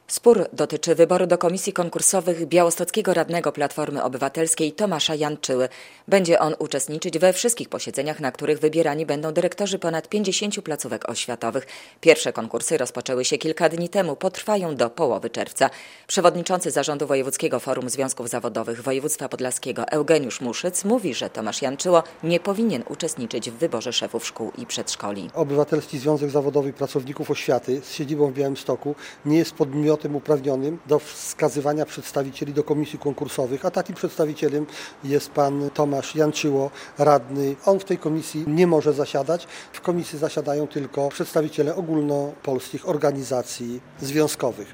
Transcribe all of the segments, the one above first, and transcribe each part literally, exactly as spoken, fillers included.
Spór dotyczy wyboru do komisji konkursowych białostockiego radnego Platformy Obywatelskiej Tomasza Janczyły. Będzie on uczestniczyć we wszystkich posiedzeniach, na których wybierani będą dyrektorzy ponad pięćdziesięciu placówek oświatowych. Pierwsze konkursy rozpoczęły się kilka dni temu, potrwają do połowy czerwca. Przewodniczący Zarządu Wojewódzkiego Forum Związków Zawodowych Województwa Podlaskiego Eugeniusz Muszyc mówi, że Tomasz Janczyło nie powinien uczestniczyć w wyborze szefów szkół i przedszkoli. Obywatelski Związek Zawodowy Pracowników Oświaty z siedzibą w Białymstoku nie jest podmiotem uprawnionym do wskazywania przedstawicieli do komisji konkursowych, a takim przedstawicielem jest pan Tomasz Janczyło, radny. On w tej komisji nie może zasiadać. W komisji zasiadają tylko przedstawiciele ogólnopolskich organizacji związkowych.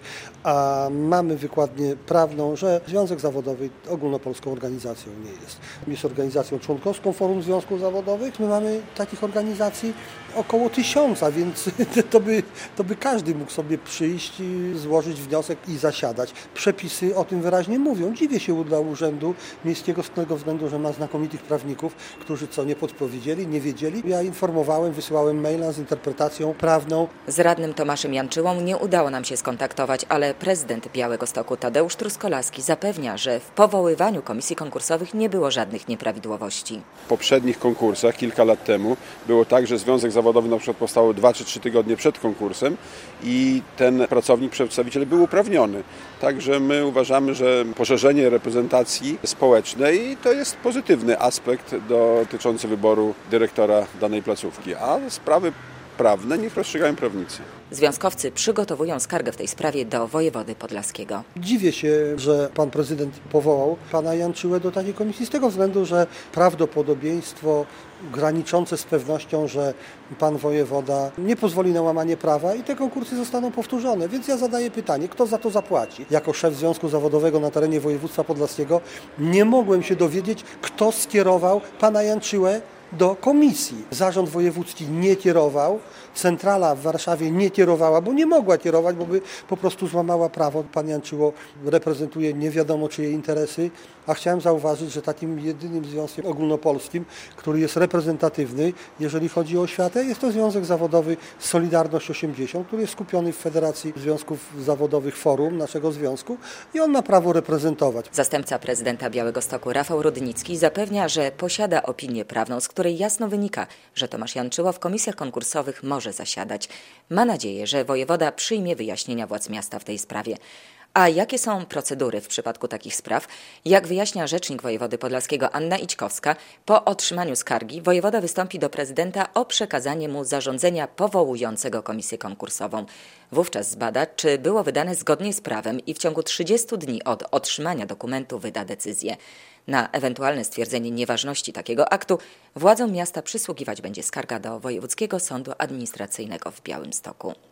A mamy wykładnię prawną, że Związek Zawodowy ogólnopolską organizacją nie jest. Jest organizacją członkowską Forum Związków Zawodowych. My mamy takich organizacji około tysiąca, więc to by, to by każdy mógł sobie przyjść, złożyć wniosek i zasiadać. Przepisy o tym wyraźnie mówią. Dziwię się dla Urzędu Miejskiego z tego względu, że ma znakomitych prawników, którzy co nie podpowiedzieli, nie wiedzieli. Ja informowałem, wysyłałem maila z interpretacją prawną. Z radnym Tomaszem Janczyłą nie udało nam się skontaktować, ale prezydent Białegostoku Tadeusz Truskolaski zapewnia, że w powoływaniu komisji konkursowych nie było żadnych nieprawidłowości. W poprzednich konkursach kilka lat temu było tak, że Związek Zawodowy na przykład powstał dwa czy trzy tygodnie przed konkursem i ten pracownik, przedstawiciel był uprawniony. Także my uważamy, że poszerzenie reprezentacji społecznej to jest pozytywny aspekt dotyczący wyboru dyrektora danej placówki, a sprawy prawne niech rozstrzygają prawnicy. Związkowcy przygotowują skargę w tej sprawie do wojewody podlaskiego. Dziwię się, że pan prezydent powołał pana Janczyłę do takiej komisji z tego względu, że prawdopodobieństwo graniczące z pewnością, że pan wojewoda nie pozwoli na łamanie prawa i te konkursy zostaną powtórzone. Więc ja zadaję pytanie, kto za to zapłaci? Jako szef Związku Zawodowego na terenie województwa podlaskiego nie mogłem się dowiedzieć, kto skierował pana Janczyłę do komisji. Zarząd wojewódzki nie kierował, centrala w Warszawie nie kierowała, bo nie mogła kierować, bo by po prostu złamała prawo. Pan Janczyło reprezentuje nie wiadomo czyje interesy, a chciałem zauważyć, że takim jedynym związkiem ogólnopolskim, który jest reprezentatywny, jeżeli chodzi o oświatę, jest to Związek Zawodowy Solidarność osiemdziesiąt, który jest skupiony w Federacji Związków Zawodowych Forum, naszego związku, i on ma prawo reprezentować. Zastępca prezydenta Białegostoku Rafał Rudnicki zapewnia, że posiada opinię prawną, z której jasno wynika, że Tomasz Janczyło w komisjach konkursowych może zasiadać. Ma nadzieję, że wojewoda przyjmie wyjaśnienia władz miasta w tej sprawie. A jakie są procedury w przypadku takich spraw? Jak wyjaśnia rzecznik wojewody podlaskiego Anna Ićkowska, po otrzymaniu skargi wojewoda wystąpi do prezydenta o przekazanie mu zarządzenia powołującego komisję konkursową. Wówczas zbada, czy było wydane zgodnie z prawem i w ciągu trzydziestu dni od otrzymania dokumentu wyda decyzję. Na ewentualne stwierdzenie nieważności takiego aktu władzom miasta przysługiwać będzie skarga do Wojewódzkiego Sądu Administracyjnego w Białymstoku.